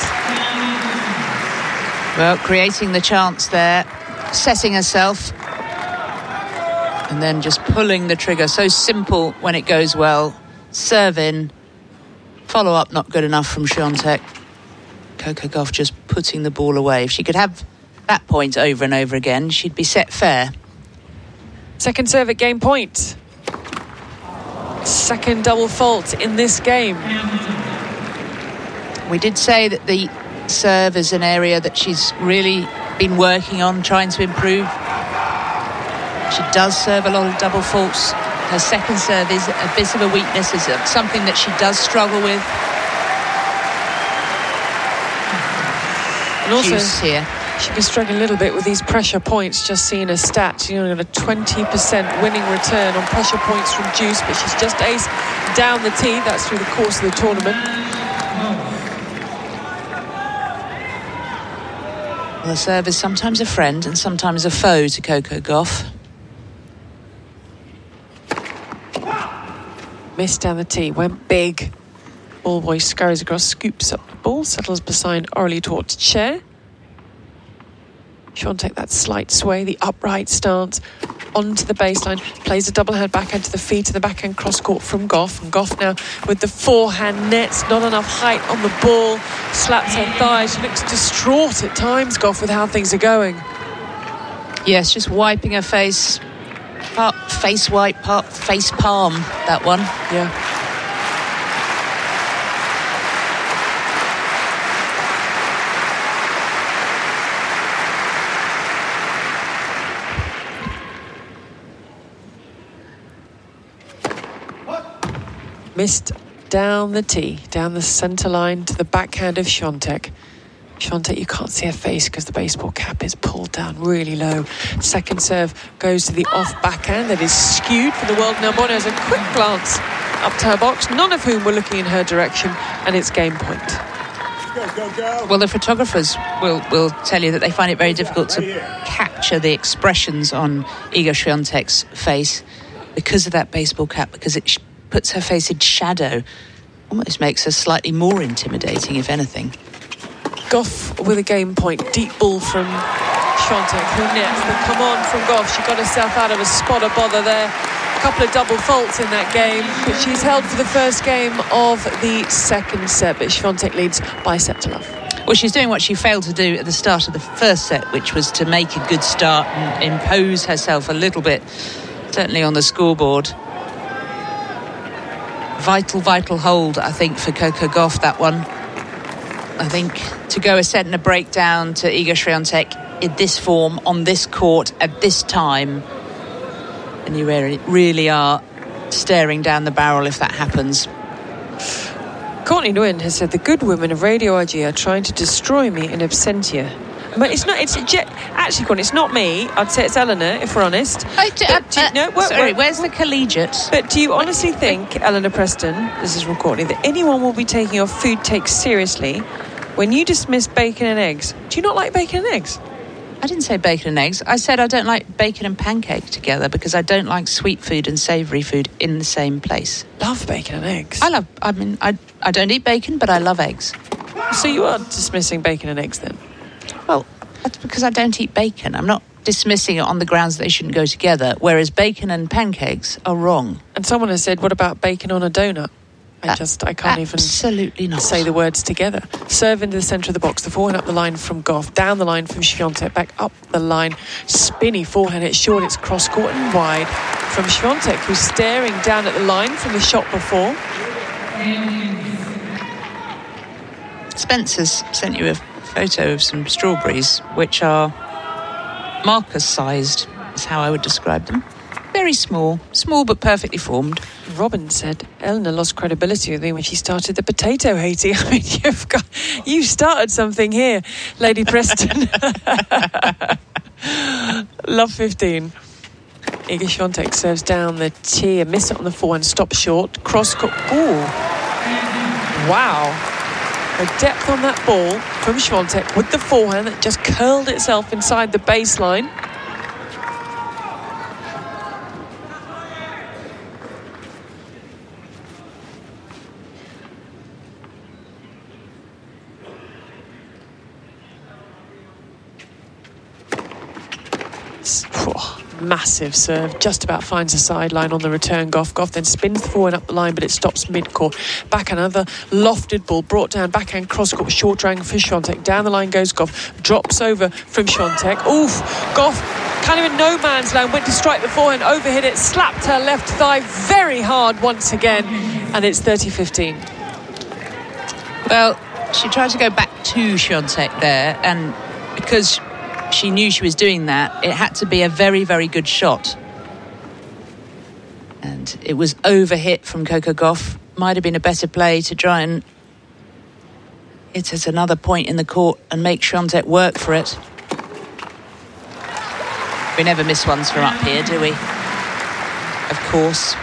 Well, creating the chance there, setting herself, and then just pulling the trigger. So simple when it goes well. Serve in. Follow up not good enough from Świątek. Coco Gauff just putting the ball away. If she could have that point over and over again, she'd be set fair. Second serve at game point. Second double fault in this game. We did say that the serve is an area that she's really been working on, trying to improve. She does serve a lot of double faults. Her second serve is a bit of a weakness, is something that she does struggle with. And also, Juice here. She'd be struggling a little bit with these pressure points, just seeing her stats. You know, got a twenty percent winning return on pressure points from Juice, but she's just aced down the tee. That's through the course of the tournament. Well, the serve is sometimes a friend and sometimes a foe to Coco Gauff. Missed down the tee, went big. Ball boy scurries across, scoops up the ball, settles beside Aurélie Tort's chair. Świątek, that slight sway, the upright stance onto the baseline, plays a double hand backhand to the feet and the backhand cross court from Gauff. And Gauff now with the forehand nets, not enough height on the ball, slaps her thighs. She looks distraught at times, Gauff, with how things are going. Yes, just wiping her face. Part face wipe, part face palm, that one. Yeah. Missed down the tee, down the centre line to the backhand of Świątek. Świątek, you can't see her face because the baseball cap is pulled down really low. Second serve goes to the off backhand that is skewed for the world. Now Bono has a quick glance up to her box, none of whom were looking in her direction, and it's game point. Go, go, go. Well, the photographers will, will tell you that they find it very difficult to capture the expressions on Iga Świątek's face because of that baseball cap, because it sh- puts her face in shadow. Almost makes her slightly more intimidating, if anything. Gauff with a game point. Deep ball from Świątek, who nets. But come on from Gauff. She got herself out of a spot of bother there. couple of double faults in that game, but she's held for the first game of the second set, but Świątek leads by a set to love. Well, she's doing what she failed to do at the start of the first set, which was to make a good start and impose herself a little bit, certainly on the scoreboard. Vital, vital hold, I think, for Coco Gauff, that one. I think to go a set and a breakdown to Iga Świątek in this form, on this court, at this time, and you really, really are staring down the barrel if that happens. Courtney Nguyen has said the good women of Radio I G are trying to destroy me in absentia. But it's not, it's actually, Courtney, it's not me. I'd say it's Eleanor, if we're honest. Oh, d- uh, do you, uh, no, wait, sorry, wait. where's the collegiate? But do you honestly think, Eleanor Preston, this is from Courtney, that anyone will be taking your food takes seriously when you dismiss bacon and eggs? Do you not like bacon and eggs? I didn't say bacon and eggs. I said I don't like bacon and pancake together because I don't like sweet food and savoury food in the same place. Love bacon and eggs. I love, I mean, I, I don't eat bacon, but I love eggs. So you are dismissing bacon and eggs then? Well, that's because I don't eat bacon. I'm not dismissing it on the grounds that they shouldn't go together, whereas bacon and pancakes are wrong. And someone has said, what about bacon on a donut? I That- just, I can't even Absolutely not. say the words together. Serve into the centre of the box, the forehand up the line from Gauff, down the line from Świątek, back up the line, spinny forehand, it's short, it's cross court and wide from Świątek, who's staring down at the line from the shot before. Spencer's sent you a photo of some strawberries, which are Marcus-sized, is how I would describe them. Very small, small but perfectly formed. Robin said Eleanor lost credibility with me when she started the potato hating. I mean, you've got, you started something here, Lady Preston. Love fifteen. Iga Świątek serves down the tee, a miss it on the forehand, stop short, cross court. Ooh, wow! The depth on that ball from Świątek with the forehand that just curled itself inside the baseline. Massive serve, just about finds the sideline on the return. Gauff, Gauff then spins the forward up the line, but it stops mid-court. Back another lofted ball, brought down, backhand cross-court, short drag for Świątek. Down the line goes Gauff, drops over from Świątek. Oof, Gauff, kind of in no man's land, went to strike the forehand, overhit it, slapped her left thigh very hard once again, and it's thirty fifteen. Well, she tried to go back to Świątek there, and because she knew she was doing that, it had to be a very, very good shot. And it was overhit from Coco Gauff. Might have been a better play to try and hit at another point in the court and make Świątek work for it. We never miss ones from up here, do we? Of course.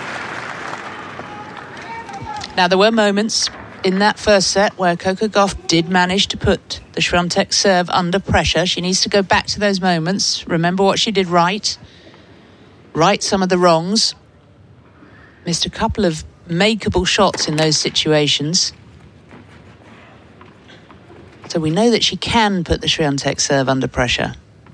Now, there were moments in that first set where Coco Gauff did manage to put the Świątek serve under pressure. She needs to go back to those moments, remember what she did right, right some of the wrongs, missed a couple of makeable shots in those situations. So we know that she can put the Świątek serve under pressure.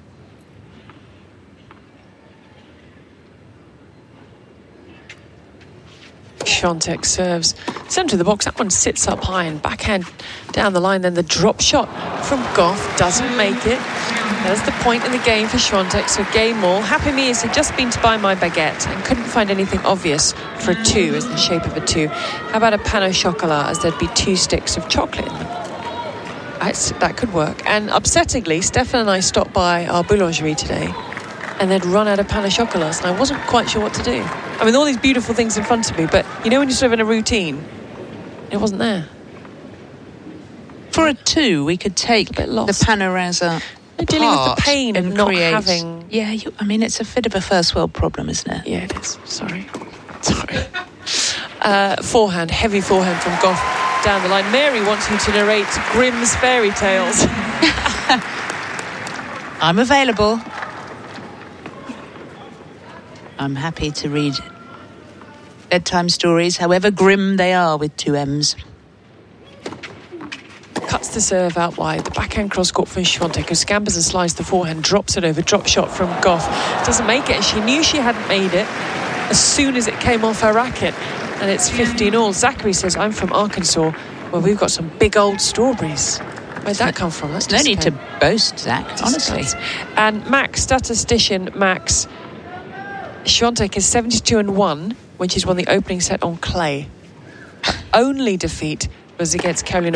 Świątek serves centre of the box. That one sits up high and backhand down the line. Then the drop shot from Gauff doesn't make it. There's the point in the game for Świątek. So game all. Happy Meals had just been to buy my baguette and couldn't find anything obvious for a two as the shape of a two. How about a pan au chocolat, as there'd be two sticks of chocolate in them? That's, that could work. And upsettingly, Stefan and I stopped by our boulangerie today and they'd run out of pan au chocolats, and I wasn't quite sure what to do. I mean, all these beautiful things in front of me, but you know when you're sort of in a routine, it wasn't there. For a two, we could take bit the lost. Panorama They're dealing with the apart pain of and not create- having... Yeah, you, I mean, it's a bit of a first world problem, isn't it? Yeah, it is. Sorry. Sorry. Uh, forehand, heavy forehand from Gauff down the line. Mary wants you to narrate Grimm's fairy tales. I'm available. I'm happy to read bedtime stories, however grim they are, with two M's. Cuts the serve out wide. The backhand cross court from Świątek, who scampers and slides the forehand, drops it over. Drop shot from Gauff. Doesn't make it. She knew she hadn't made it. as soon as it came off her racket. And it's fifteen all. Zachary says, I'm from Arkansas. Well, we've got some big old strawberries. Where'd that come from? That's no need to boast, Zach, honestly. And Max, statistician Max, Świątek is seventy-two and one when she's won the opening set on clay. Her only defeat was against Karolina